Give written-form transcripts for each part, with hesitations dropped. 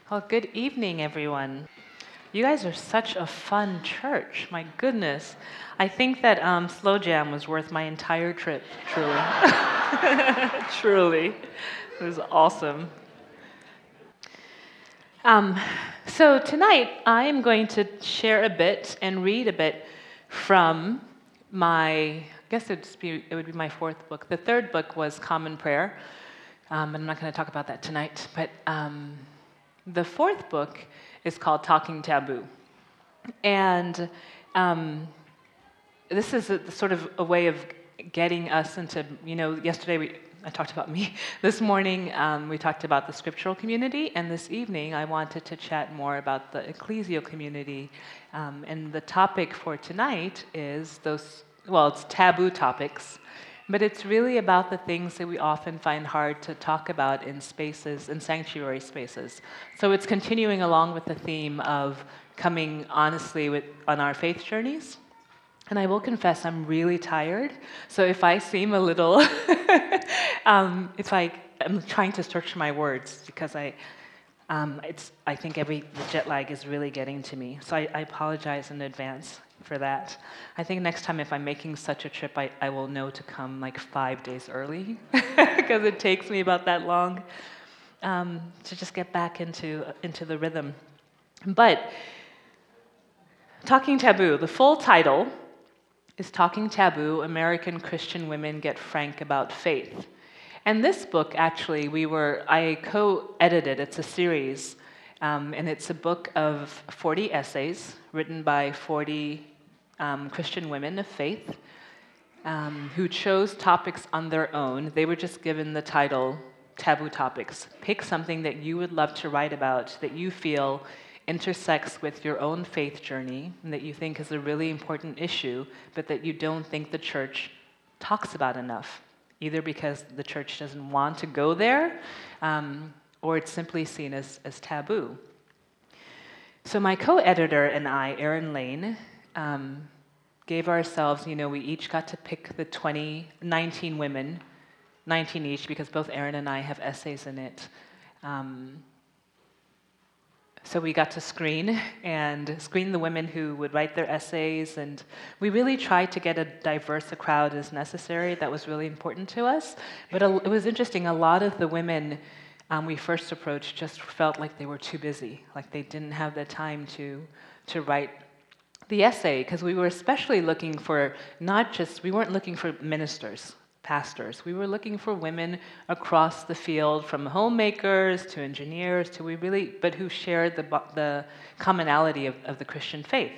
Well, good evening, everyone. You guys are such a fun church. My goodness. I think that Slow Jam was worth my entire trip, truly. Truly. It was awesome. Um, so tonight, I am going to share a bit and read a bit from I guess it would be my fourth book. The third book was Common Prayer. And I'm not going to talk about that tonight. But the fourth book is called Talking Taboo. And this is sort of a way of getting us into, yesterday I talked about me. This morning we talked about the scriptural community, and this evening I wanted to chat more about the ecclesial community. And the topic for tonight is it's taboo topics, but it's really about the things that we often find hard to talk about in spaces, in sanctuary spaces. So it's continuing along with the theme of coming honestly on our faith journeys. And I will confess, I'm really tired. So if I seem a little, I'm trying to search my words because I think the jet lag is really getting to me. So I apologize in advance for that. I think next time if I'm making such a trip, I will know to come like 5 days early because it takes me about that long to just get back into the rhythm. But Talking Taboo, the full title is Talking Taboo, American Christian Women Get Frank About Faith. And this book, actually, I co-edited. It's a series, and it's a book of 40 essays written by 40 Christian women of faith who chose topics on their own. They were just given the title Taboo Topics. Pick something that you would love to write about, that you feel intersects with your own faith journey, and that you think is a really important issue, but that you don't think the church talks about enough, either because the church doesn't want to go there, or it's simply seen as taboo. So my co-editor and I, Erin Lane, gave ourselves, we each got to pick the 19 women, 19 each, because both Erin and I have essays in it. So we got to screen the women who would write their essays, and we really tried to get as diverse a crowd as necessary. That was really important to us. But it was interesting, a lot of the women we first approached just felt like they were too busy, like they didn't have the time to write the essay, because we were especially looking for we weren't looking for ministers, pastors. We were looking for women across the field, from homemakers to engineers but who shared the commonality of the Christian faith.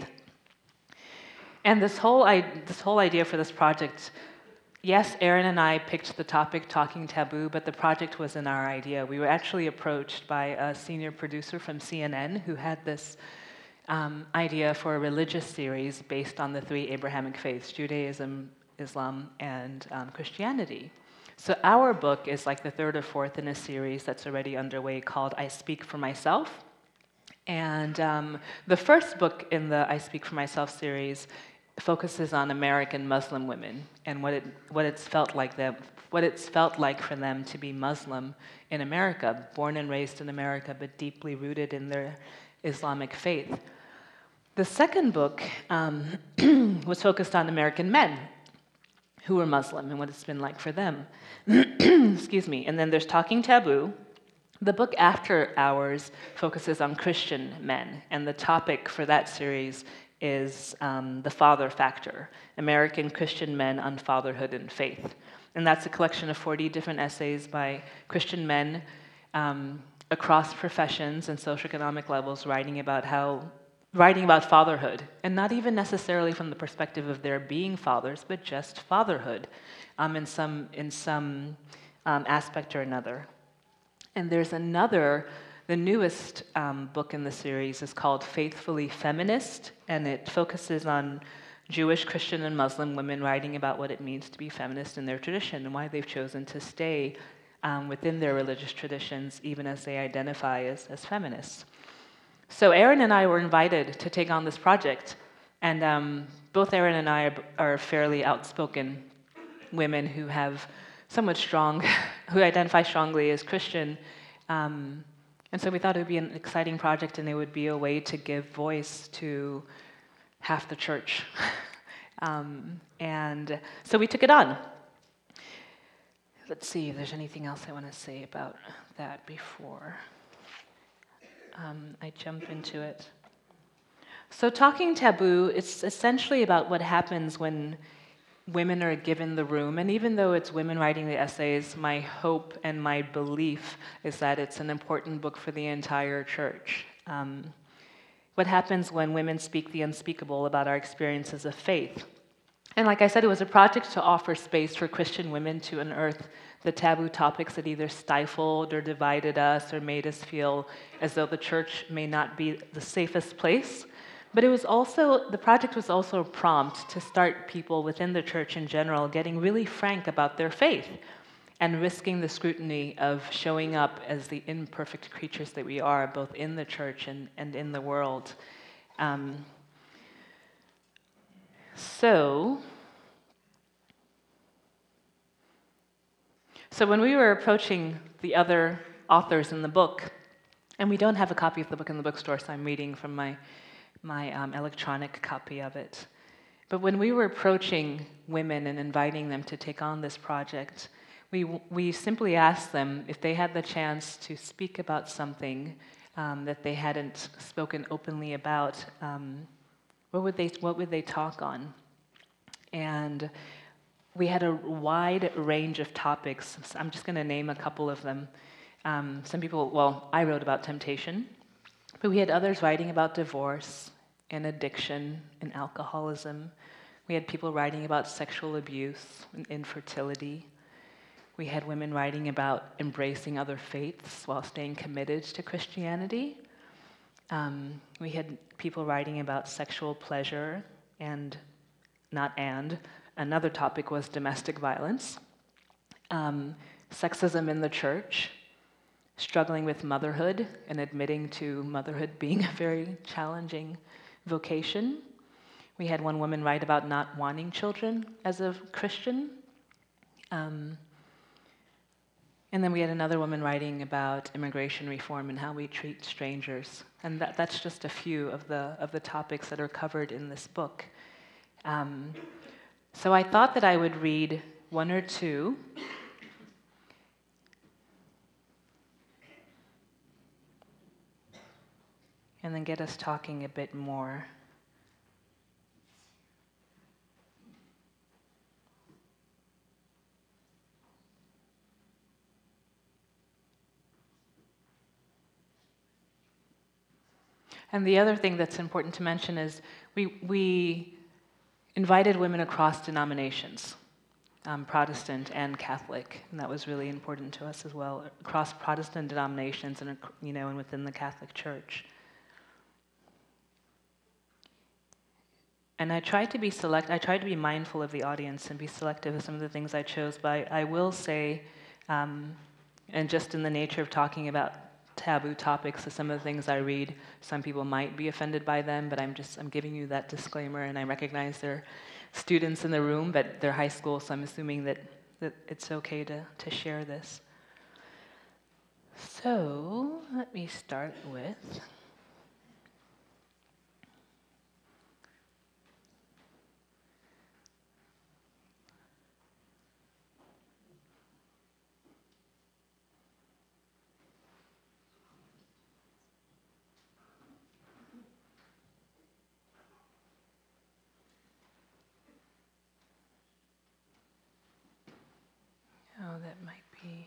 And this whole idea for this project, yes, Erin and I picked the topic Talking Taboo, but the project wasn't our idea. We were actually approached by a senior producer from CNN who had this idea for a religious series based on the 3 Abrahamic faiths: Judaism, Islam, and Christianity. So our book is like the third or fourth in a series that's already underway called I Speak for Myself. And the first book in the I Speak for Myself series focuses on American Muslim women and what it's felt like for them to be Muslim in America, born and raised in America, but deeply rooted in their Islamic faith. The second book was focused on American men who were Muslim and what it's been like for them. Excuse me. And then there's Talking Taboo. The book after ours focuses on Christian men, and the topic for that series is the father factor, American Christian men on fatherhood and faith. And that's a collection of 40 different essays by Christian men across professions and socioeconomic levels writing about fatherhood, and not even necessarily from the perspective of their being fathers, but just fatherhood in some aspect or another. And there's the newest book in the series is called Faithfully Feminist, and it focuses on Jewish, Christian, and Muslim women writing about what it means to be feminist in their tradition and why they've chosen to stay within their religious traditions even as they identify as feminists. So Erin and I were invited to take on this project, and both Erin and I are fairly outspoken women who have who identify strongly as Christian, And so we thought it would be an exciting project, and it would be a way to give voice to half the church. And so we took it on. Let's see if there's anything else I want to say about that before I jump into it. So Talking Taboo, it's essentially about what happens when women are given the room. And even though it's women writing the essays, my hope and my belief is that it's an important book for the entire church. What happens when women speak the unspeakable about our experiences of faith? And like I said, it was a project to offer space for Christian women to unearth the taboo topics that either stifled or divided us or made us feel as though the church may not be the safest place. But the project was also a prompt to start people within the church in general getting really frank about their faith and risking the scrutiny of showing up as the imperfect creatures that we are, both in the church and in the world. So when we were approaching the other authors in the book, and we don't have a copy of the book in the bookstore, so I'm reading from my electronic copy of it. But when we were approaching women and inviting them to take on this project, we simply asked them if they had the chance to speak about something that they hadn't spoken openly about, what would they talk on? And we had a wide range of topics. So I'm just going to name a couple of them. Some people, I wrote about temptation, but we had others writing about divorce and addiction and alcoholism. We had people writing about sexual abuse and infertility. We had women writing about embracing other faiths while staying committed to Christianity. We had people writing about sexual pleasure another topic was domestic violence, sexism in the church, struggling with motherhood and admitting to motherhood being a very challenging vocation. We had one woman write about not wanting children as a Christian. And then we had another woman writing about immigration reform and how we treat strangers. And that's just a few of the topics that are covered in this book. So I thought that I would read one or two. And then get us talking a bit more. And the other thing that's important to mention is we invited women across denominations, Protestant and Catholic, and that was really important to us as well, across Protestant denominations and within the Catholic Church. And I tried to be mindful of the audience and be selective of some of the things I chose, but I will say, and just in the nature of talking about taboo topics, so some of the things I read, some people might be offended by them, but I'm giving you that disclaimer, and I recognize there are students in the room, but they're high school, so I'm assuming that it's okay to share this. So let me start with that might be.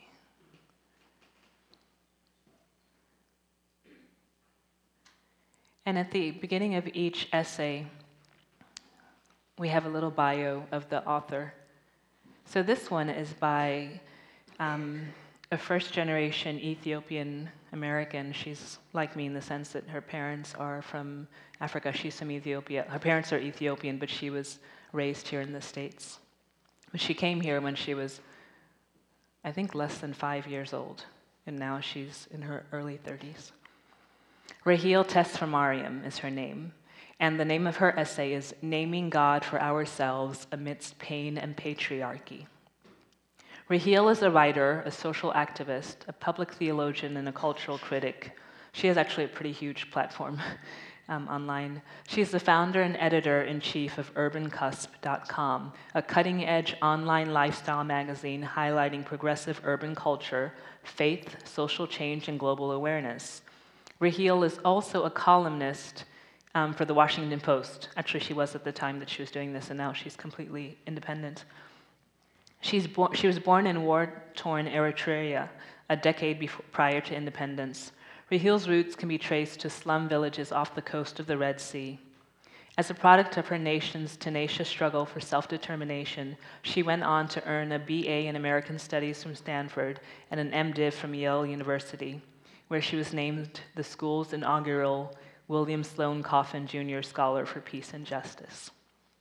And at the beginning of each essay, we have a little bio of the author. So this one is by a first-generation Ethiopian American. She's like me in the sense that her parents are from Africa. She's from Ethiopia. Her parents are Ethiopian, but she was raised here in the States. But she came here when she was, I think, less than 5 years old, and now she's in her early 30s. Raheel Tesfamariam is her name, and the name of her essay is Naming God for Ourselves Amidst Pain and Patriarchy. Raheel is a writer, a social activist, a public theologian, and a cultural critic. She has actually a pretty huge platform online. She's the founder and editor-in-chief of UrbanCusp.com, a cutting-edge online lifestyle magazine highlighting progressive urban culture, faith, social change, and global awareness. Raheel is also a columnist for the Washington Post. Actually, she was at the time that she was doing this, and now she's completely independent. She was born in war-torn Eritrea, a decade prior to independence. Raheel's roots can be traced to slum villages off the coast of the Red Sea. As a product of her nation's tenacious struggle for self-determination, she went on to earn a BA in American Studies from Stanford and an MDiv from Yale University, where she was named the school's inaugural William Sloane Coffin Jr. Scholar for Peace and Justice.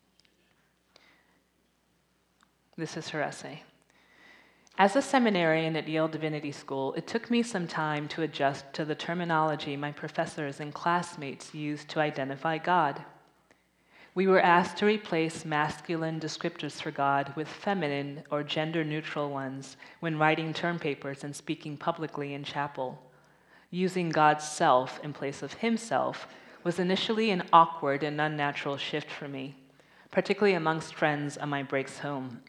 This is her essay. As a seminarian at Yale Divinity School, it took me some time to adjust to the terminology my professors and classmates used to identify God. We were asked to replace masculine descriptors for God with feminine or gender-neutral ones when writing term papers and speaking publicly in chapel. Using God's self in place of himself was initially an awkward and unnatural shift for me, particularly amongst friends on my breaks home.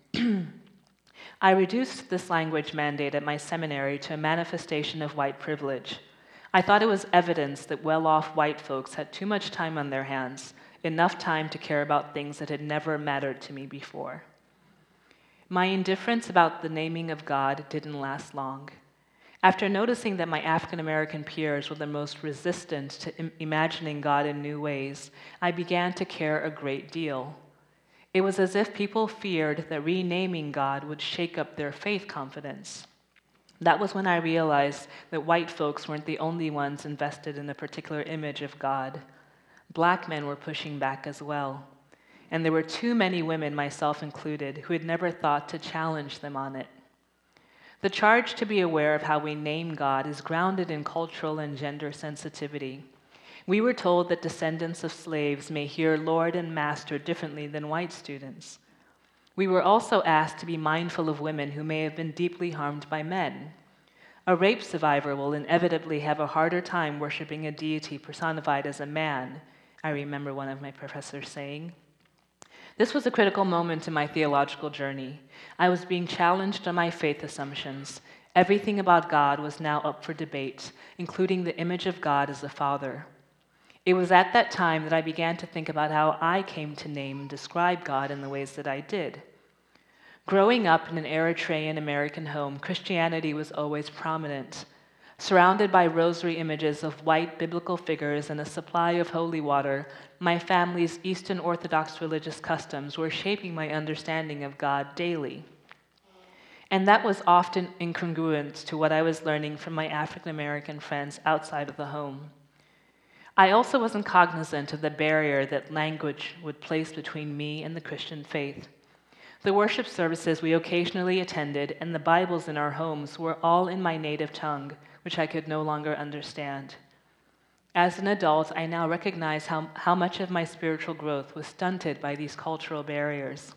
I reduced this language mandate at my seminary to a manifestation of white privilege. I thought it was evidence that well-off white folks had too much time on their hands, enough time to care about things that had never mattered to me before. My indifference about the naming of God didn't last long. After noticing that my African American peers were the most resistant to imagining God in new ways, I began to care a great deal. It was as if people feared that renaming God would shake up their faith confidence. That was when I realized that white folks weren't the only ones invested in a particular image of God. Black men were pushing back as well. And there were too many women, myself included, who had never thought to challenge them on it. The charge to be aware of how we name God is grounded in cultural and gender sensitivity. We were told that descendants of slaves may hear Lord and Master differently than white students. We were also asked to be mindful of women who may have been deeply harmed by men. A rape survivor will inevitably have a harder time worshiping a deity personified as a man, I remember one of my professors saying. This was a critical moment in my theological journey. I was being challenged on my faith assumptions. Everything about God was now up for debate, including the image of God as a father. It was at that time that I began to think about how I came to name and describe God in the ways that I did. Growing up in an Eritrean American home, Christianity was always prominent. Surrounded by rosary images of white biblical figures and a supply of holy water, my family's Eastern Orthodox religious customs were shaping my understanding of God daily. And that was often incongruent to what I was learning from my African American friends outside of the home. I also wasn't cognizant of the barrier that language would place between me and the Christian faith. The worship services we occasionally attended and the Bibles in our homes were all in my native tongue, which I could no longer understand. As an adult, I now recognize how much of my spiritual growth was stunted by these cultural barriers.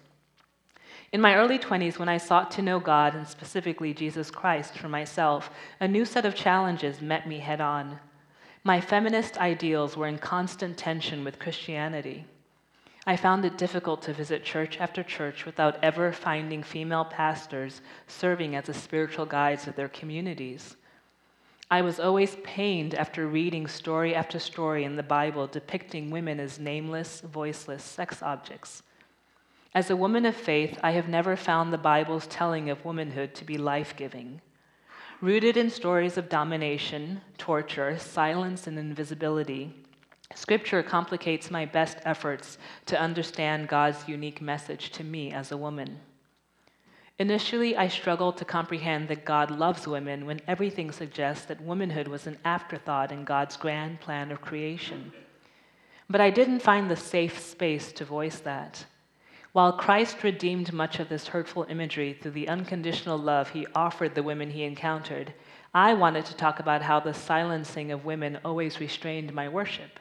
In my early 20s, when I sought to know God, and specifically Jesus Christ, for myself, a new set of challenges met me head-on. My feminist ideals were in constant tension with Christianity. I found it difficult to visit church after church without ever finding female pastors serving as the spiritual guides of their communities. I was always pained after reading story after story in the Bible depicting women as nameless, voiceless sex objects. As a woman of faith, I have never found the Bible's telling of womanhood to be life-giving. Rooted in stories of domination, torture, silence, and invisibility, Scripture complicates my best efforts to understand God's unique message to me as a woman. Initially, I struggled to comprehend that God loves women when everything suggests that womanhood was an afterthought in God's grand plan of creation. But I didn't find the safe space to voice that. While Christ redeemed much of this hurtful imagery through the unconditional love he offered the women he encountered, I wanted to talk about how the silencing of women always restrained my worship.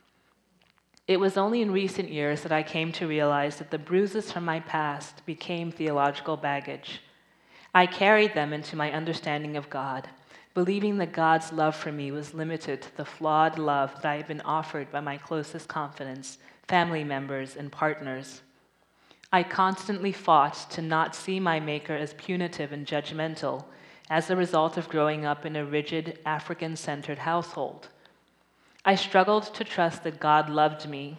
It was only in recent years that I came to realize that the bruises from my past became theological baggage. I carried them into my understanding of God, believing that God's love for me was limited to the flawed love that I had been offered by my closest confidants, family members, and partners. I constantly fought to not see my Maker as punitive and judgmental as a result of growing up in a rigid, African-centered household. I struggled to trust that God loved me.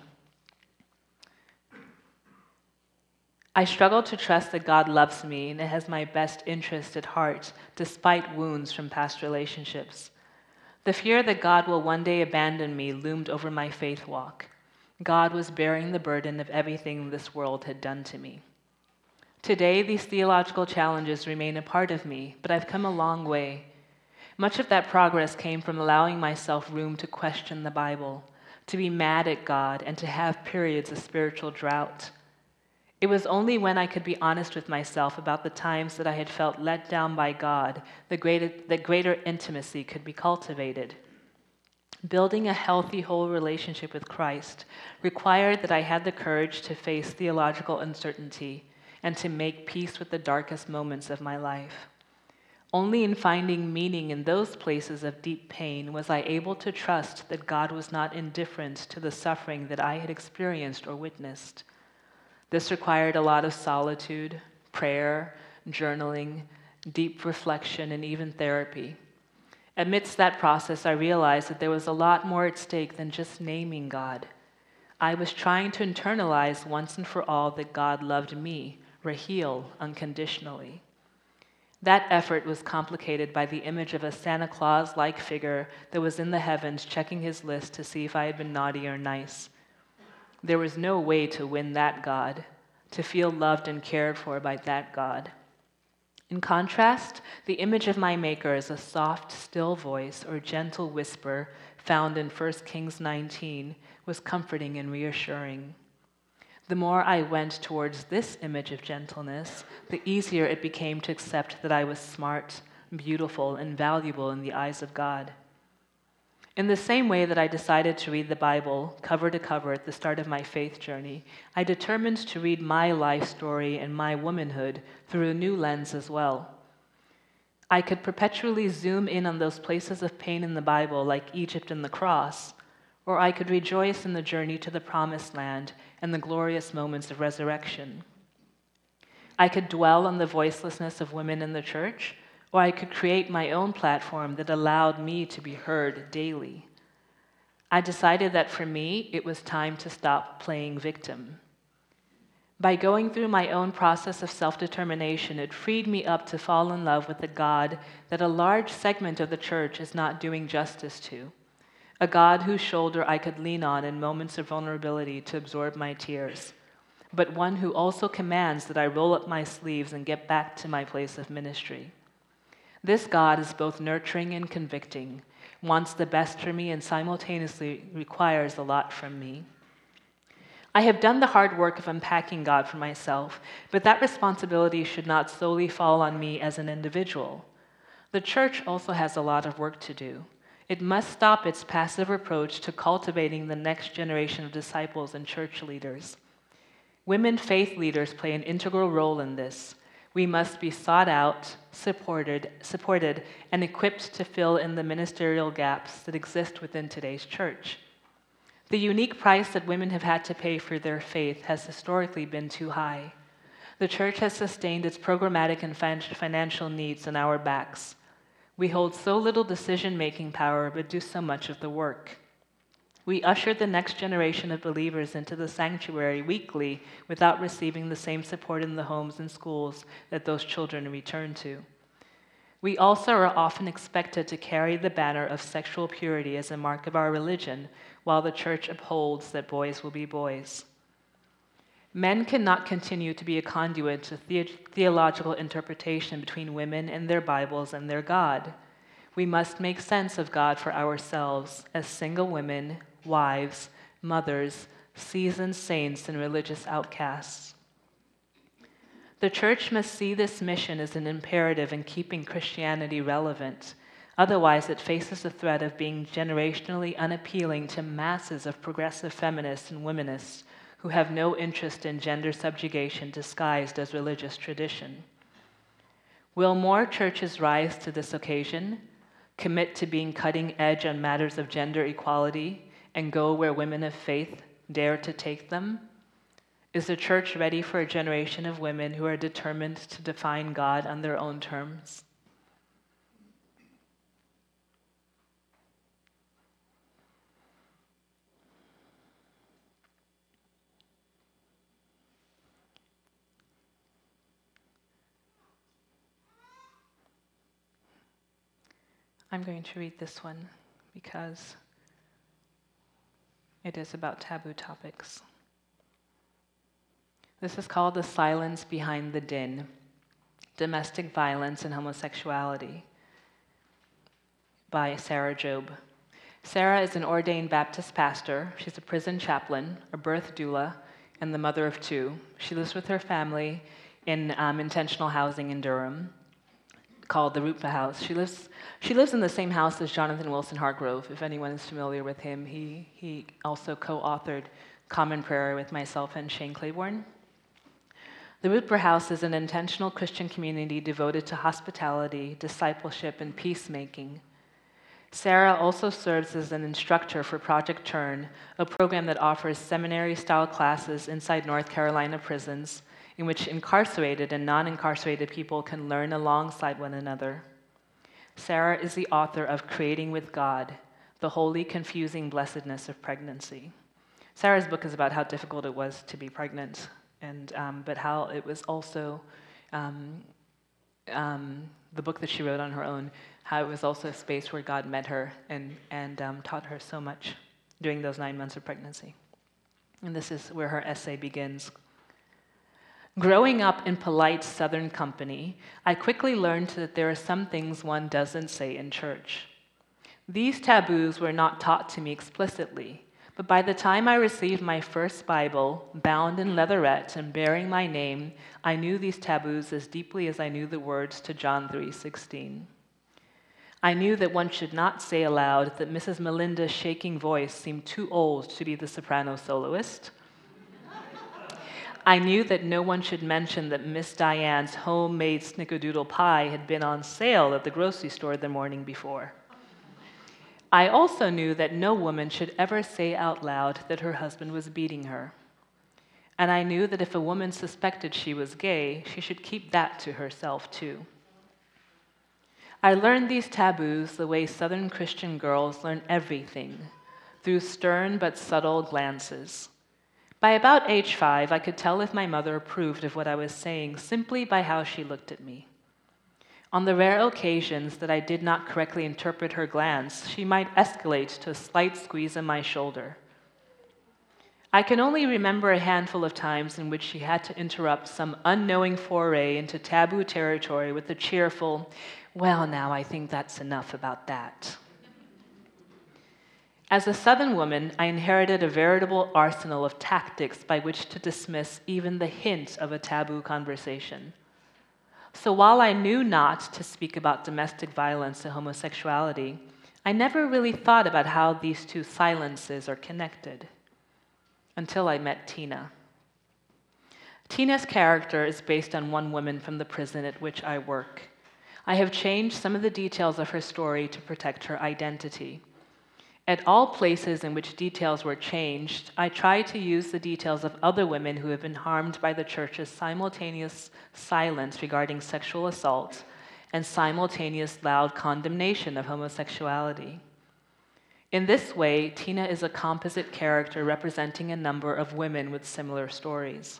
I struggled to trust that God loves me and has my best interest at heart, despite wounds from past relationships. The fear that God will one day abandon me loomed over my faith walk. God was bearing the burden of everything this world had done to me. Today, these theological challenges remain a part of me, but I've come a long way. Much of that progress came from allowing myself room to question the Bible, to be mad at God, and to have periods of spiritual drought. It was only when I could be honest with myself about the times that I had felt let down by God that greater intimacy could be cultivated. Building a healthy, whole relationship with Christ required that I had the courage to face theological uncertainty and to make peace with the darkest moments of my life. Only in finding meaning in those places of deep pain was I able to trust that God was not indifferent to the suffering that I had experienced or witnessed. This required a lot of solitude, prayer, journaling, deep reflection, and even therapy. Amidst that process, I realized that there was a lot more at stake than just naming God. I was trying to internalize once and for all that God loved me, Raheel, unconditionally. That effort was complicated by the image of a Santa Claus-like figure that was in the heavens checking his list to see if I had been naughty or nice. There was no way to win that God, to feel loved and cared for by that God. In contrast, the image of my Maker as a soft, still voice or gentle whisper found in 1 Kings 19 was comforting and reassuring. The more I went towards this image of gentleness, the easier it became to accept that I was smart, beautiful, and valuable in the eyes of God. In the same way that I decided to read the Bible cover to cover at the start of my faith journey, I determined to read my life story and my womanhood through a new lens as well. I could perpetually zoom in on those places of pain in the Bible like Egypt and the cross, or I could rejoice in the journey to the promised land and the glorious moments of resurrection. I could dwell on the voicelessness of women in the church, or I could create my own platform that allowed me to be heard daily. I decided that for me, it was time to stop playing victim. By going through my own process of self-determination, it freed me up to fall in love with a God that a large segment of the church is not doing justice to, a God whose shoulder I could lean on in moments of vulnerability to absorb my tears, but one who also commands that I roll up my sleeves and get back to my place of ministry. This God is both nurturing and convicting, wants the best for me, and simultaneously requires a lot from me. I have done the hard work of unpacking God for myself, but that responsibility should not solely fall on me as an individual. The church also has a lot of work to do. It must stop its passive approach to cultivating the next generation of disciples and church leaders. Women faith leaders play an integral role in this. We must be sought out, supported, and equipped to fill in the ministerial gaps that exist within today's church. The unique price that women have had to pay for their faith has historically been too high. The church has sustained its programmatic and financial needs on our backs. We hold so little decision-making power, but do so much of the work. We usher the next generation of believers into the sanctuary weekly without receiving the same support in the homes and schools that those children return to. We also are often expected to carry the banner of sexual purity as a mark of our religion, while the church upholds that boys will be boys. Men cannot continue to be a conduit to theological interpretation between women and their Bibles and their God. We must make sense of God for ourselves as single women, wives, mothers, seasoned saints, and religious outcasts. The church must see this mission as an imperative in keeping Christianity relevant. Otherwise, it faces the threat of being generationally unappealing to masses of progressive feminists and womanists who have no interest in gender subjugation disguised as religious tradition. Will more churches rise to this occasion, commit to being cutting edge on matters of gender equality, and go where women of faith dare to take them? Is the church ready for a generation of women who are determined to define God on their own terms? I'm going to read this one because it is about taboo topics. This is called The Silence Behind the Din: Domestic Violence and Homosexuality by Sarah Jobe. Sarah is an ordained Baptist pastor. She's a prison chaplain, a birth doula, and the mother of two. She lives with her family in intentional housing in Durham, called the Rutva House. She lives in the same house as Jonathan Wilson Hargrove. If anyone is familiar with him, he also co-authored Common Prayer with myself and Shane Claiborne. The Rutva House is an intentional Christian community devoted to hospitality, discipleship, and peacemaking. Sarah also serves as an instructor for Project Turn, a program that offers seminary-style classes inside North Carolina prisons in which incarcerated and non-incarcerated people can learn alongside one another. Sarah is the author of Creating with God: The Holy Confusing Blessedness of Pregnancy. Sarah's book is about how difficult it was to be pregnant, and but how it was also the book that she wrote on her own, how it was also a space where God met her and taught her so much during those 9 months of pregnancy. And this is where her essay begins. Growing up in polite Southern company, I quickly learned that there are some things one doesn't say in church. These taboos were not taught to me explicitly, but by the time I received my first Bible, bound in leatherette and bearing my name, I knew these taboos as deeply as I knew the words to John 3:16. I knew that one should not say aloud that Mrs. Melinda's shaking voice seemed too old to be the soprano soloist. I knew that no one should mention that Miss Diane's homemade snickerdoodle pie had been on sale at the grocery store the morning before. I also knew that no woman should ever say out loud that her husband was beating her. And I knew that if a woman suspected she was gay, she should keep that to herself too. I learned these taboos the way Southern Christian girls learn everything, through stern but subtle glances. By about age 5, I could tell if my mother approved of what I was saying simply by how she looked at me. On the rare occasions that I did not correctly interpret her glance, she might escalate to a slight squeeze on my shoulder. I can only remember a handful of times in which she had to interrupt some unknowing foray into taboo territory with a cheerful, "Well, now, I think that's enough about that." As a Southern woman, I inherited a veritable arsenal of tactics by which to dismiss even the hint of a taboo conversation. So while I knew not to speak about domestic violence and homosexuality, I never really thought about how these two silences are connected. Until I met Tina. Tina's character is based on one woman from the prison at which I work. I have changed some of the details of her story to protect her identity. At all places in which details were changed, I tried to use the details of other women who have been harmed by the church's simultaneous silence regarding sexual assault and simultaneous loud condemnation of homosexuality. In this way, Tina is a composite character representing a number of women with similar stories.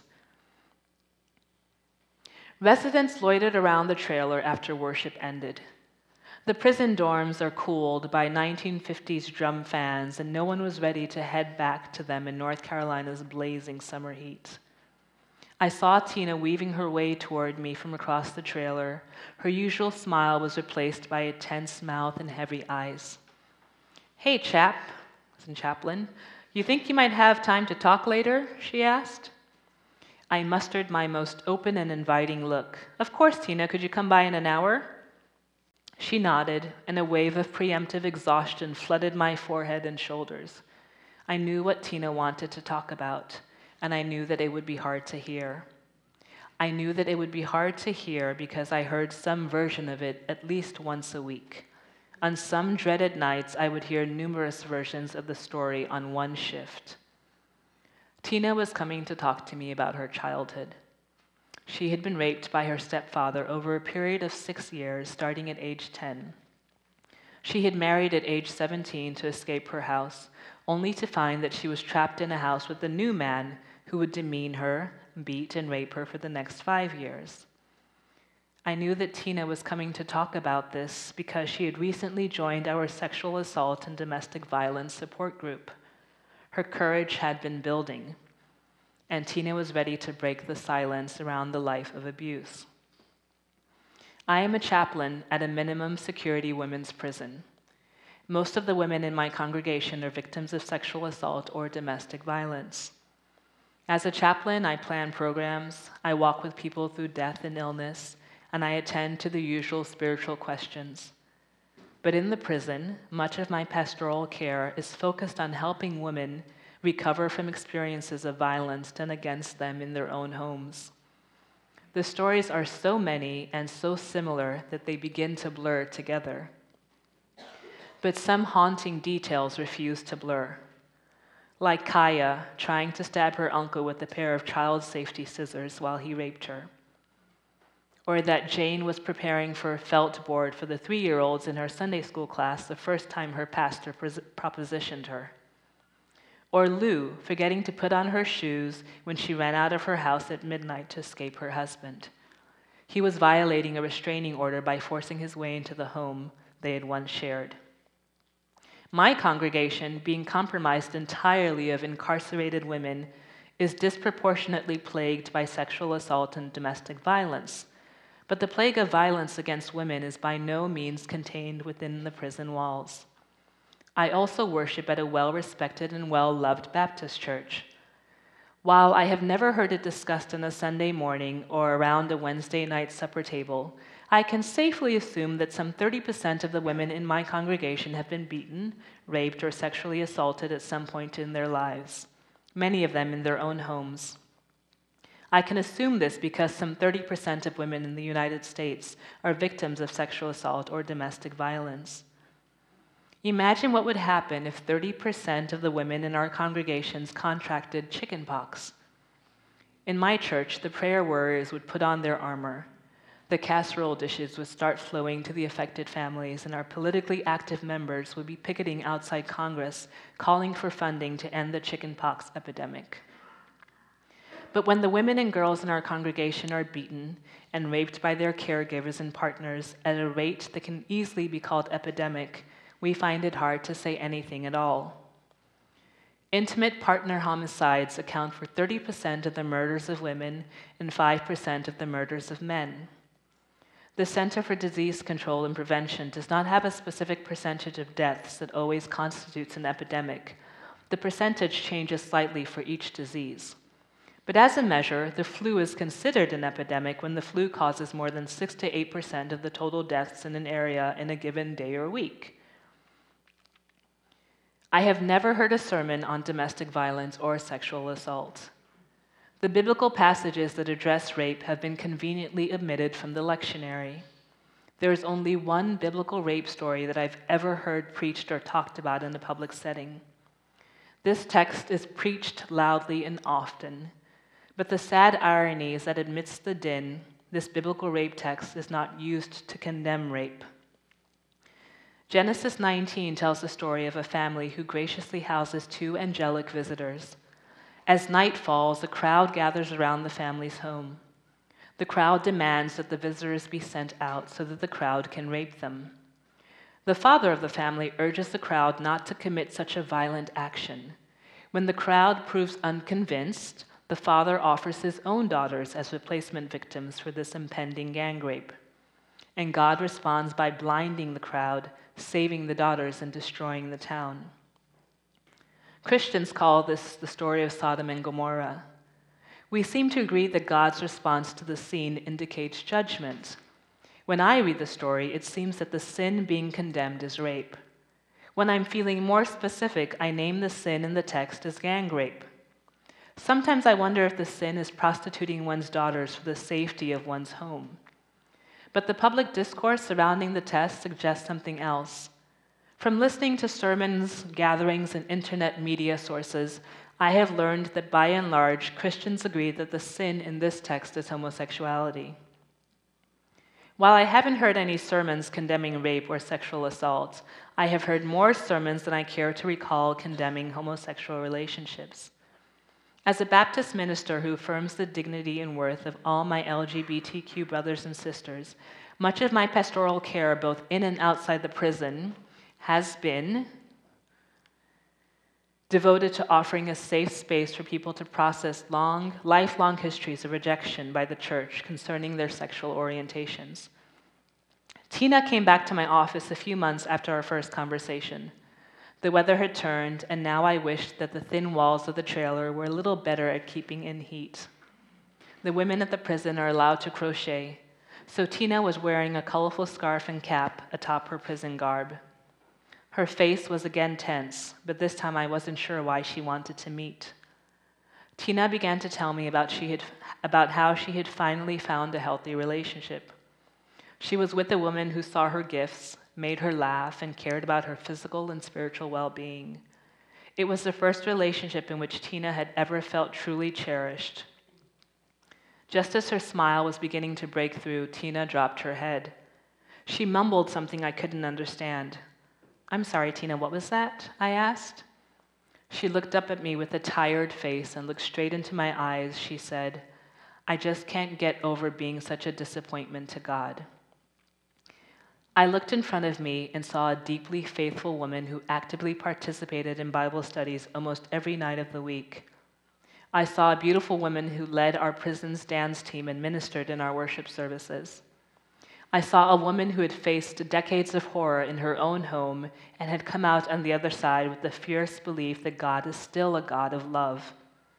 Residents loitered around the trailer after worship ended. The prison dorms are cooled by 1950s drum fans, and no one was ready to head back to them in North Carolina's blazing summer heat. I saw Tina weaving her way toward me from across the trailer. Her usual smile was replaced by a tense mouth and heavy eyes. "Hey, chap," as in chaplain, "you think you might have time to talk later?" she asked. I mustered my most open and inviting look. "Of course, Tina, could you come by in an hour?" She nodded, and a wave of preemptive exhaustion flooded my forehead and shoulders. I knew what Tina wanted to talk about, and I knew that it would be hard to hear. I knew that it would be hard to hear because I heard some version of it at least once a week. On some dreaded nights, I would hear numerous versions of the story on one shift. Tina was coming to talk to me about her childhood. She had been raped by her stepfather over a period of 6 years, starting at age 10. She had married at age 17 to escape her house, only to find that she was trapped in a house with a new man who would demean her, beat, and rape her for the next 5 years. I knew that Tina was coming to talk about this because she had recently joined our sexual assault and domestic violence support group. Her courage had been building, and Tina was ready to break the silence around the life of abuse. I am a chaplain at a minimum security women's prison. Most of the women in my congregation are victims of sexual assault or domestic violence. As a chaplain, I plan programs, I walk with people through death and illness, and I attend to the usual spiritual questions. But in the prison, much of my pastoral care is focused on helping women recover from experiences of violence done against them in their own homes. The stories are so many and so similar that they begin to blur together. But some haunting details refuse to blur. Like Kaya trying to stab her uncle with a pair of child safety scissors while he raped her. Or that Jane was preparing for a felt board for the 3-year-olds in her Sunday school class the first time her pastor propositioned her. Or Lou forgetting to put on her shoes when she ran out of her house at midnight to escape her husband. He was violating a restraining order by forcing his way into the home they had once shared. My congregation, being compromised entirely of incarcerated women, is disproportionately plagued by sexual assault and domestic violence. But the plague of violence against women is by no means contained within the prison walls. I also worship at a well-respected and well-loved Baptist church. While I have never heard it discussed on a Sunday morning or around a Wednesday night supper table, I can safely assume that some 30% of the women in my congregation have been beaten, raped, or sexually assaulted at some point in their lives, many of them in their own homes. I can assume this because some 30% of women in the United States are victims of sexual assault or domestic violence. Imagine what would happen if 30% of the women in our congregations contracted chickenpox. In my church, the prayer warriors would put on their armor. The casserole dishes would start flowing to the affected families, and our politically active members would be picketing outside Congress, calling for funding to end the chickenpox epidemic. But when the women and girls in our congregation are beaten and raped by their caregivers and partners at a rate that can easily be called epidemic, we find it hard to say anything at all. Intimate partner homicides account for 30% of the murders of women and 5% of the murders of men. The Center for Disease Control and Prevention does not have a specific percentage of deaths that always constitutes an epidemic. The percentage changes slightly for each disease. But as a measure, the flu is considered an epidemic when the flu causes more than 6 to 8% of the total deaths in an area in a given day or week. I have never heard a sermon on domestic violence or sexual assault. The biblical passages that address rape have been conveniently omitted from the lectionary. There is only one biblical rape story that I've ever heard preached or talked about in a public setting. This text is preached loudly and often, but the sad irony is that amidst the din, this biblical rape text is not used to condemn rape. Genesis 19 tells the story of a family who graciously houses 2 angelic visitors. As night falls, a crowd gathers around the family's home. The crowd demands that the visitors be sent out so that the crowd can rape them. The father of the family urges the crowd not to commit such a violent action. When the crowd proves unconvinced, the father offers his own daughters as replacement victims for this impending gang rape. And God responds by blinding the crowd, saving the daughters, and destroying the town. Christians call this the story of Sodom and Gomorrah. We seem to agree that God's response to the scene indicates judgment. When I read the story, it seems that the sin being condemned is rape. When I'm feeling more specific, I name the sin in the text as gang rape. Sometimes I wonder if the sin is prostituting one's daughters for the safety of one's home. But the public discourse surrounding the test suggests something else. From listening to sermons, gatherings, and internet media sources, I have learned that by and large, Christians agree that the sin in this text is homosexuality. While I haven't heard any sermons condemning rape or sexual assault, I have heard more sermons than I care to recall condemning homosexual relationships. As a Baptist minister who affirms the dignity and worth of all my LGBTQ brothers and sisters, much of my pastoral care, both in and outside the prison, has been devoted to offering a safe space for people to process lifelong histories of rejection by the church concerning their sexual orientations. Tina came back to my office a few months after our first conversation. The weather had turned, and now I wished that the thin walls of the trailer were a little better at keeping in heat. The women at the prison are allowed to crochet, so Tina was wearing a colorful scarf and cap atop her prison garb. Her face was again tense, but this time I wasn't sure why she wanted to meet. Tina began to tell me about how she had finally found a healthy relationship. She was with a woman who saw her gifts, made her laugh, and cared about her physical and spiritual well-being. It was the first relationship in which Tina had ever felt truly cherished. Just as her smile was beginning to break through, Tina dropped her head. She mumbled something I couldn't understand. "I'm sorry, Tina, what was that?" I asked. She looked up at me with a tired face and looked straight into my eyes. She said, "I just can't get over being such a disappointment to God." I looked in front of me and saw a deeply faithful woman who actively participated in Bible studies almost every night of the week. I saw a beautiful woman who led our prison's dance team and ministered in our worship services. I saw a woman who had faced decades of horror in her own home and had come out on the other side with the fierce belief that God is still a God of love.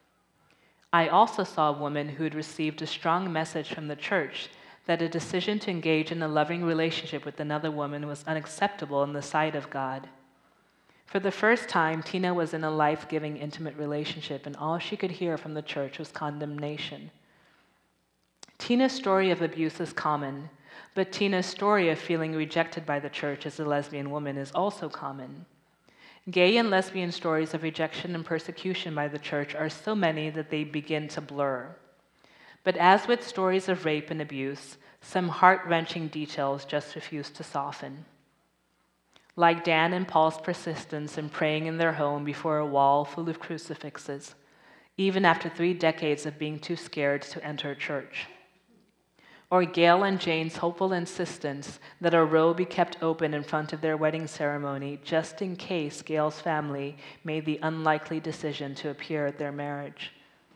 I also saw a woman who had received a strong message from the church that a decision to engage in a loving relationship with another woman was unacceptable in the sight of God. For the first time, Tina was in a life-giving, intimate relationship, and all she could hear from the church was condemnation. Tina's story of abuse is common, but Tina's story of feeling rejected by the church as a lesbian woman is also common. Gay and lesbian stories of rejection and persecution by the church are so many that they begin to blur. But as with stories of rape and abuse, some heart-wrenching details just refuse to soften. Like Dan and Paul's persistence in praying in their home before a wall full of crucifixes, even after 3 decades of being too scared to enter church. Or Gail and Jane's hopeful insistence that a row be kept open in front of their wedding ceremony just in case Gail's family made the unlikely decision to appear at their marriage.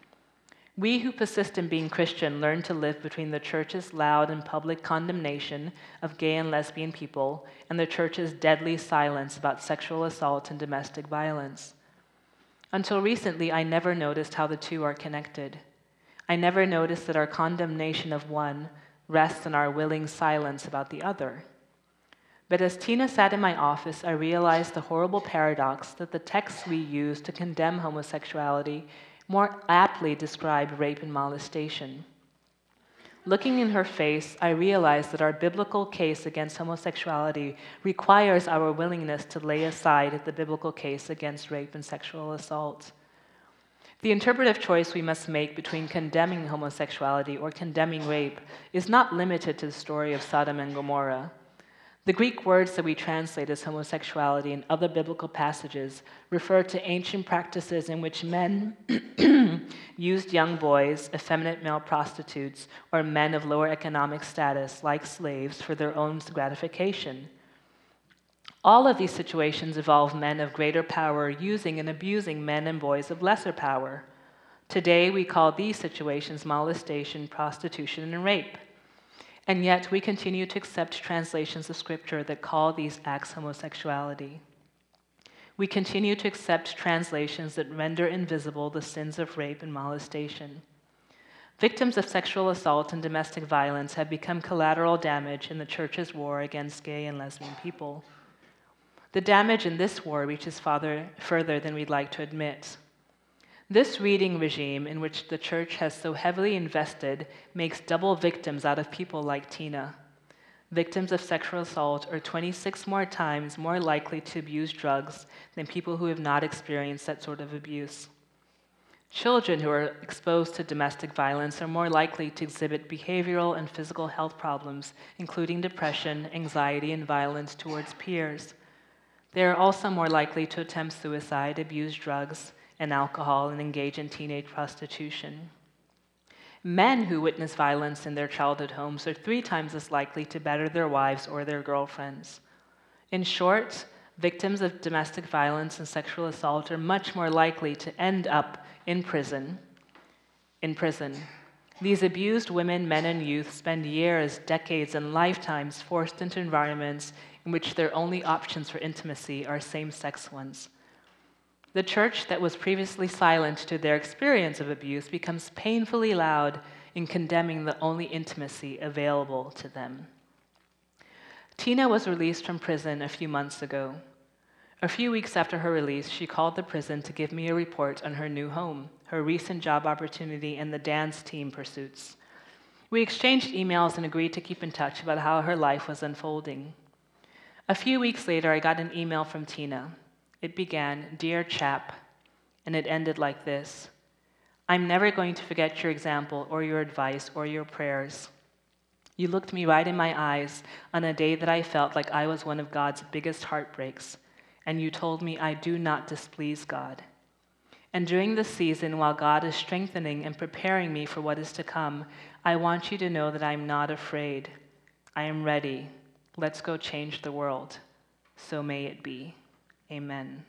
We who persist in being Christian learn to live between the church's loud and public condemnation of gay and lesbian people and the church's deadly silence about sexual assault and domestic violence. Until recently, I never noticed how the two are connected. I never noticed that our condemnation of one rests in our willing silence about the other. But as Tina sat in my office, I realized the horrible paradox that the texts we use to condemn homosexuality more aptly describe rape and molestation. Looking in her face, I realized that our biblical case against homosexuality requires our willingness to lay aside the biblical case against rape and sexual assault. The interpretive choice we must make between condemning homosexuality or condemning rape is not limited to the story of Sodom and Gomorrah. The Greek words that we translate as homosexuality in other biblical passages refer to ancient practices in which men used young boys, effeminate male prostitutes, or men of lower economic status, like slaves, for their own gratification. All of these situations involve men of greater power using and abusing men and boys of lesser power. Today, we call these situations molestation, prostitution, and rape. And yet, we continue to accept translations of Scripture that call these acts homosexuality. We continue to accept translations that render invisible the sins of rape and molestation. Victims of sexual assault and domestic violence have become collateral damage in the church's war against gay and lesbian people. The damage in this war reaches further than we'd like to admit. This reading regime, in which the church has so heavily invested, makes double victims out of people like Tina. Victims of sexual assault are 26 more times more likely to abuse drugs than people who have not experienced that sort of abuse. Children who are exposed to domestic violence are more likely to exhibit behavioral and physical health problems, including depression, anxiety, and violence towards peers. They are also more likely to attempt suicide, abuse drugs and alcohol, and engage in teenage prostitution. Men who witness violence in their childhood homes are 3 times as likely to batter their wives or their girlfriends. In short, victims of domestic violence and sexual assault are much more likely to end up in prison. These abused women, men, and youth spend years, decades, and lifetimes forced into environments in which their only options for intimacy are same-sex ones. The church that was previously silent to their experience of abuse becomes painfully loud in condemning the only intimacy available to them. Tina was released from prison a few months ago. A few weeks after her release, she called the prison to give me a report on her new home, her recent job opportunity, and the dance team pursuits. We exchanged emails and agreed to keep in touch about how her life was unfolding. A few weeks later, I got an email from Tina. It began, "Dear chap," and it ended like this: "I'm never going to forget your example or your advice or your prayers. You looked me right in my eyes on a day that I felt like I was one of God's biggest heartbreaks, and you told me I do not displease God. And during this season, while God is strengthening and preparing me for what is to come, I want you to know that I'm not afraid. I am ready. Let's go change the world. So may it be. Amen."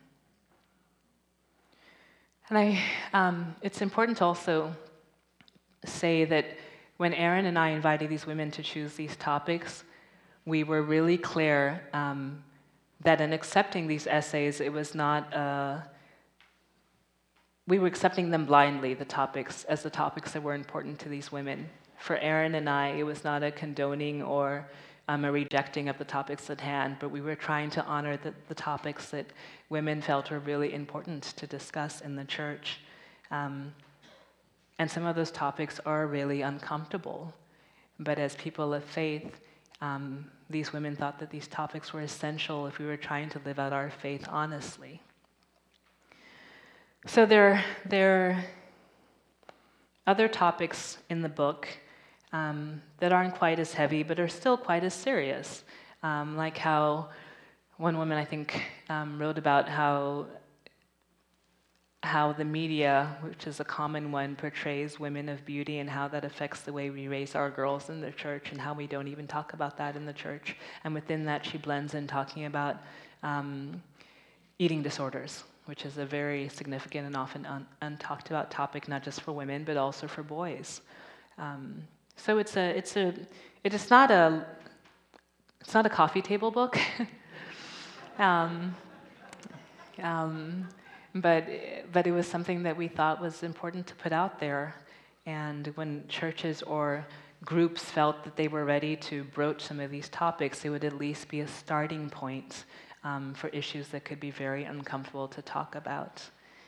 And it's important to also say that when Aaron and I invited these women to choose these topics, we were really clear that in accepting these essays, it was not, we were accepting them blindly, the topics that were important to these women. For Aaron and I, it was not a condoning or a rejecting of the topics at hand, but we were trying to honor the topics that women felt were really important to discuss in the church. And some of those topics are really uncomfortable. But as people of faith, these women thought that these topics were essential if we were trying to live out our faith honestly. So there are other topics in the book that aren't quite as heavy, but are still quite as serious. Like how one woman, I think, wrote about how the media, which is a common one, portrays women of beauty and how that affects the way we raise our girls in the church and how we don't even talk about that in the church. And within that, she blends in talking about eating disorders, which is a very significant and often untalked about topic, not just for women, but also for boys. So it's not a coffee table book, but it was something that we thought was important to put out there. And when churches or groups felt that they were ready to broach some of these topics, it would at least be a starting point for issues that could be very uncomfortable to talk about.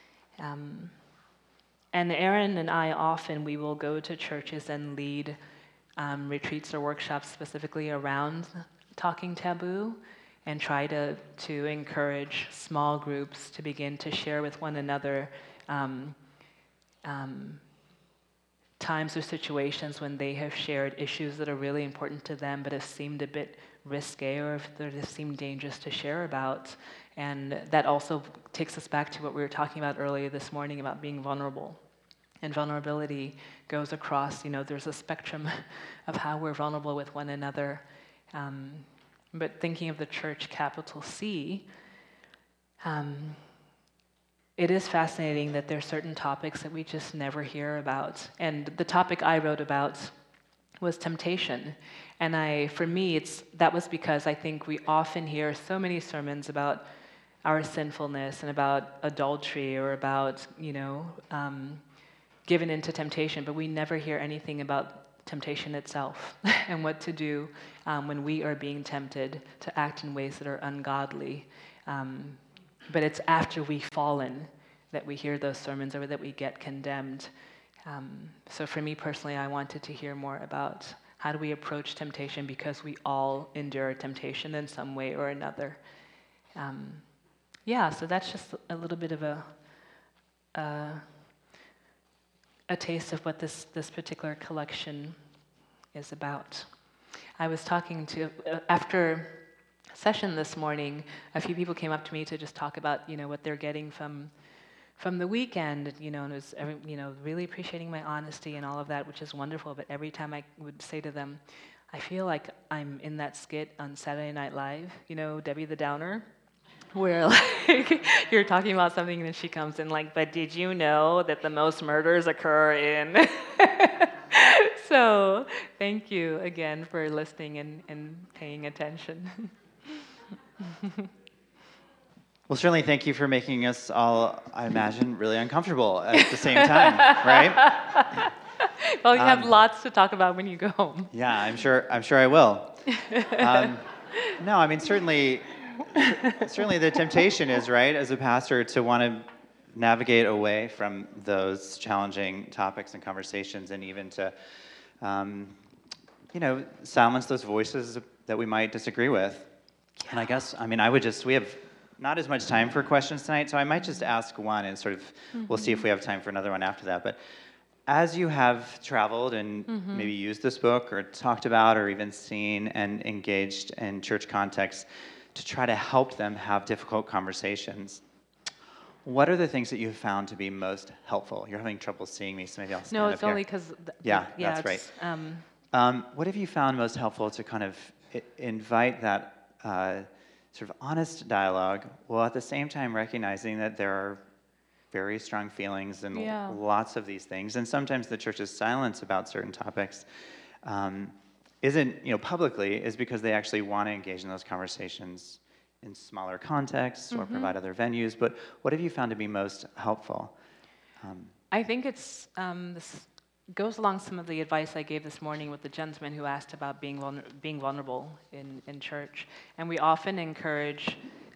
And Aaron and I we will go to churches and lead retreats or workshops specifically around talking taboo and try to encourage small groups to begin to share with one another times or situations when they have shared issues that are really important to them but have seemed a bit risque or if they just seem dangerous to share about. And that also takes us back to what we were talking about earlier this morning about being vulnerable. And vulnerability goes across, there's a spectrum of how we're vulnerable with one another. But thinking of the church, capital C, it is fascinating that there are certain topics that we just never hear about. And the topic I wrote about was temptation. And for me, that was because I think we often hear so many sermons about our sinfulness and about adultery or about, given into temptation, but we never hear anything about temptation itself and what to do when we are being tempted to act in ways that are ungodly. But it's after we've fallen that we hear those sermons or that we get condemned. So for me personally, I wanted to hear more about how do we approach temptation, because we all endure temptation in some way or another. So that's just a little bit of a taste of what this particular collection is about. I was talking to, after session this morning, a few people came up to me to just talk about, what they're getting from the weekend, and it was, really appreciating my honesty and all of that, which is wonderful. But every time I would say to them, I feel like I'm in that skit on Saturday Night Live, Debbie the Downer, where like you're talking about something and then she comes in like, but did you know that the most murders occur in? So thank you again for listening and paying attention. Well, certainly thank you for making us all, I imagine, really uncomfortable at the same time, right? Well, you have lots to talk about when you go home. Yeah, I'm sure I will. No, I mean, certainly the temptation is, right, as a pastor, to want to navigate away from those challenging topics and conversations, and even to, silence those voices that we might disagree with. And I guess, we have not as much time for questions tonight, so I might just ask one and sort of, we'll see if we have time for another one after that. But as you have traveled and maybe used this book or talked about or even seen and engaged in church contexts to try to help them have difficult conversations, what are the things that you've found to be most helpful? You're having trouble seeing me, so maybe I'll stand up here. No, it's only because... that's right. What have you found most helpful to kind of invite that sort of honest dialogue, while at the same time recognizing that there are very strong feelings and lots of these things, and sometimes the church's silence about certain topics isn't, publicly, is because they actually want to engage in those conversations in smaller contexts or provide other venues. But what have you found to be most helpful? I think it's this goes along some of the advice I gave this morning with the gentleman who asked about being vulnerable in church. And we often encourage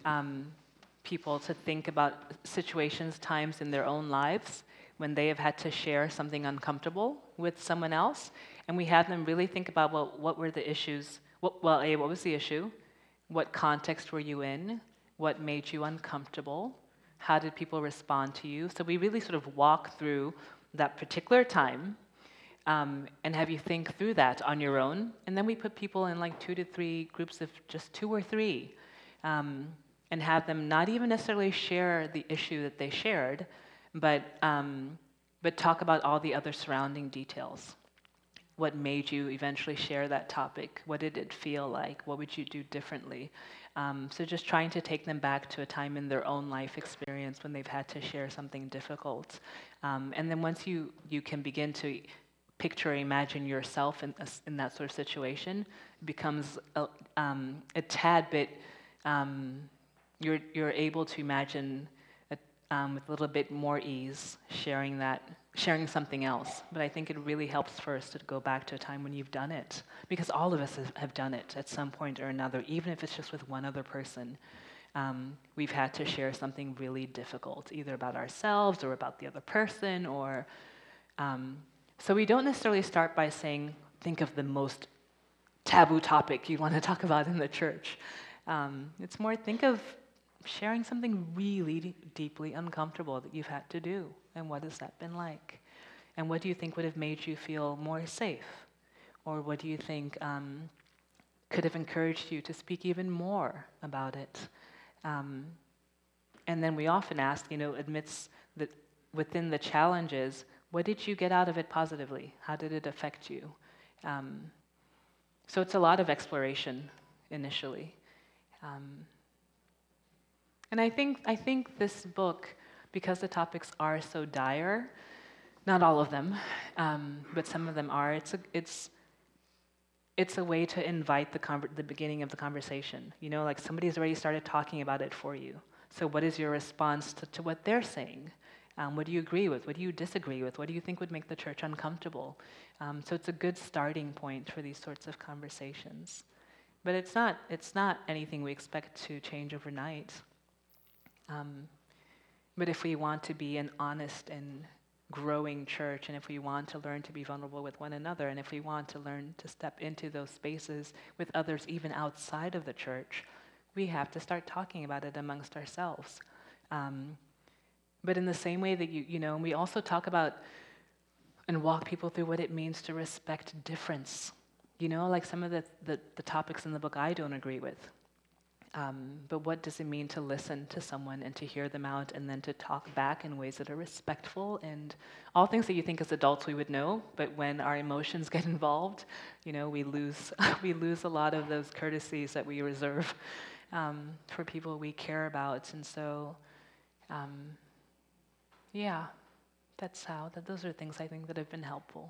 people to think about situations, times in their own lives when they have had to share something uncomfortable with someone else. And we have them really think about, well, what were the issues? What was the issue? What context were you in? What made you uncomfortable? How did people respond to you? So we really sort of walk through that particular time and have you think through that on your own. And then we put people in like 2 to 3 groups of just 2 or 3 and have them not even necessarily share the issue that they shared, but talk about all the other surrounding details. What made you eventually share that topic? What did it feel like? What would you do differently? So just trying to take them back to a time in their own life experience when they've had to share something difficult. And then once you can begin to picture or imagine yourself in that sort of situation, it becomes a tad bit, you're able to imagine with a little bit more ease sharing something else. But I think it really helps first to go back to a time when you've done it, because all of us have done it at some point or another, even if it's just with one other person. We've had to share something really difficult, either about ourselves or about the other person, or so we don't necessarily start by saying, think of the most taboo topic you want to talk about in the church. It's more, think of sharing something really deeply uncomfortable that you've had to do, and what has that been like? And what do you think would have made you feel more safe? Or what do you think could have encouraged you to speak even more about it? And then we often ask, amidst within the challenges, what did you get out of it positively? How did it affect you? So it's a lot of exploration initially. And I think this book, because the topics are so dire, not all of them, but some of them are, it's a way to invite the beginning of the conversation. Like somebody's already started talking about it for you. So what is your response to what they're saying? What do you agree with? What do you disagree with? What do you think would make the church uncomfortable? So it's a good starting point for these sorts of conversations. But it's not anything we expect to change overnight. But if we want to be an honest and growing church, and if we want to learn to be vulnerable with one another, and if we want to learn to step into those spaces with others even outside of the church, we have to start talking about it amongst ourselves. But in the same way that and we also talk about and walk people through what it means to respect difference. Like some of the topics in the book I don't agree with. But what does it mean to listen to someone and to hear them out and then to talk back in ways that are respectful and all things that you think as adults we would know, but when our emotions get involved, we lose we lose a lot of those courtesies that we reserve for people we care about. And so, those are things I think that have been helpful.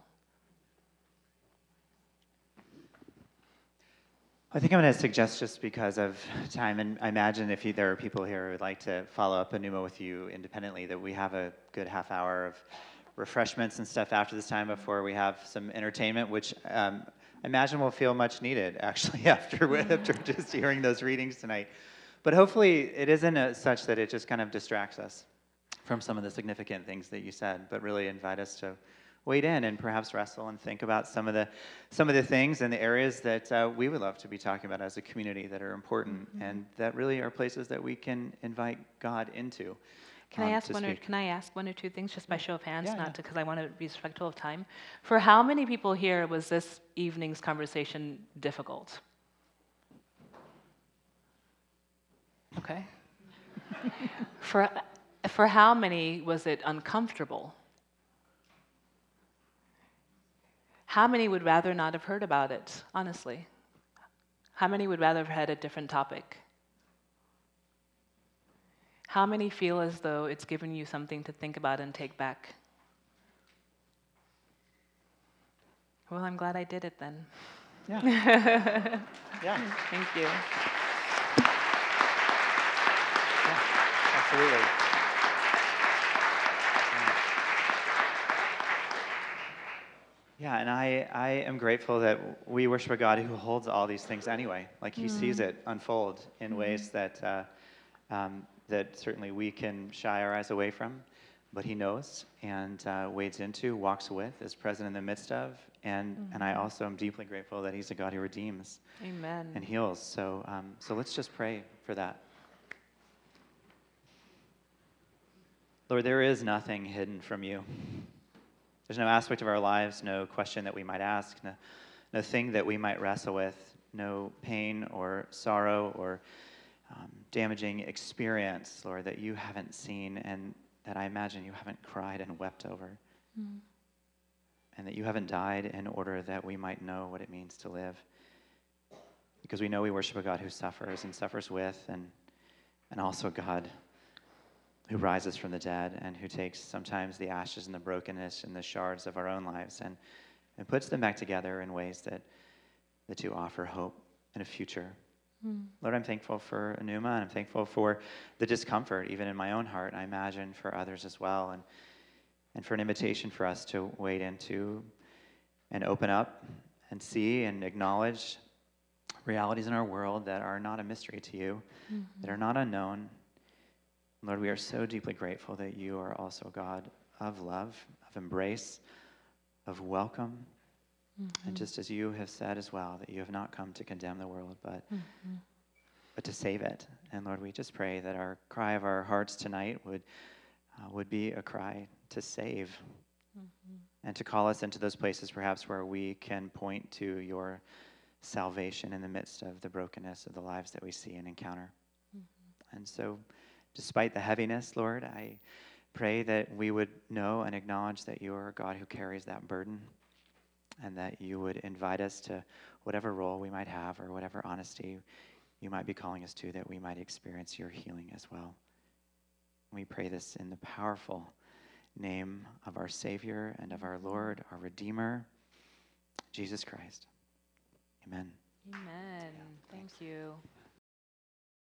I think I'm going to suggest, just because of time, and I imagine if there are people here who would like to follow up Enuma with you independently, that we have a good half hour of refreshments and stuff after this time before we have some entertainment, which I imagine will feel much needed, actually, after just hearing those readings tonight. But hopefully it isn't such that it just kind of distracts us from some of the significant things that you said, but really invite us to wade in and perhaps wrestle and think about some of the things and the areas that we would love to be talking about as a community that are important, and that really are places that we can invite God into. Can I ask one or two things just by show of hands, Yeah. Because I want to be respectful of time? For how many people here was this evening's conversation difficult? Okay. For how many was it uncomfortable? How many would rather not have heard about it, honestly? How many would rather have had a different topic? How many feel as though it's given you something to think about and take back? Well, I'm glad I did it then. Yeah. Yeah. Thank you. Yeah, absolutely. Yeah, and I am grateful that we worship a God who holds all these things anyway. Like he sees it unfold in ways that that certainly we can shy our eyes away from, but he knows and wades into, walks with, is present in the midst of, and I also am deeply grateful that he's a God who redeems. Amen. And heals. So let's just pray for that. Lord, there is nothing hidden from you. There's no aspect of our lives, no question that we might ask, no thing that we might wrestle with, no pain or sorrow or damaging experience, Lord, that you haven't seen and that I imagine you haven't cried and wept over. And that you haven't died in order that we might know what it means to live. Because we know we worship a God who suffers and suffers with, and also a God who rises from the dead and who takes sometimes the ashes and the brokenness and the shards of our own lives and puts them back together in ways that you offer hope and a future. Lord, I'm thankful for Enuma, and I'm thankful for the discomfort, even in my own heart, and I imagine for others as well, and for an invitation for us to wade into and open up and see and acknowledge realities in our world that are not a mystery to you, that are not unknown. Lord, we are so deeply grateful that you are also God of love, of embrace, of welcome. And just as you have said as well, that you have not come to condemn the world, but to save it. And Lord, we just pray that our cry of our hearts tonight would be a cry to save and to call us into those places perhaps where we can point to your salvation in the midst of the brokenness of the lives that we see and encounter. And so, despite the heaviness, Lord, I pray that we would know and acknowledge that you are a God who carries that burden, and that you would invite us to whatever role we might have or whatever honesty you might be calling us to, that we might experience your healing as well. We pray this in the powerful name of our Savior and of our Lord, our Redeemer, Jesus Christ. Amen. Amen. Thank you.